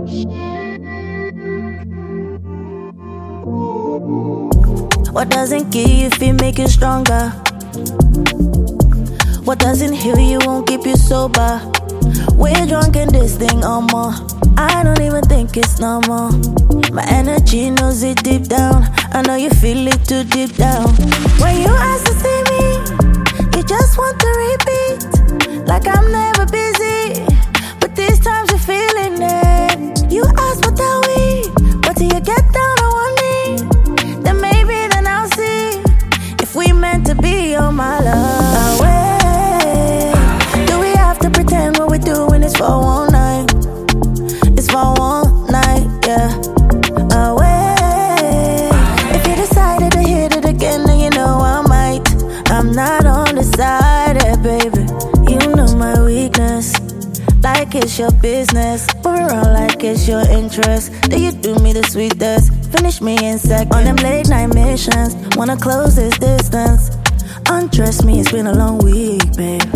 What doesn't kill you if it make you stronger? What doesn't heal you won't keep you sober? We're drunk in this thing or more. I don't even think it's normal. My energy knows it deep down. I know you feel it too deep down. When you ask to see me, you just want to repeat, like I'm never busy, but these times you're feeling it. You ask what are we, but till you get down on one knee, then maybe then I'll see if we meant to be. Oh my love, away. Do we have to pretend what we're doing is for one night? It's for one night, yeah. Away. If you decided to hit it again, then you know I might. I'm not undecided, baby. You know my weakness, like it's your business. Move around like it's your interest. Do you do me the sweetest? Finish me in seconds. On them late night missions, wanna close this distance. Undress me, it's been a long week, babe.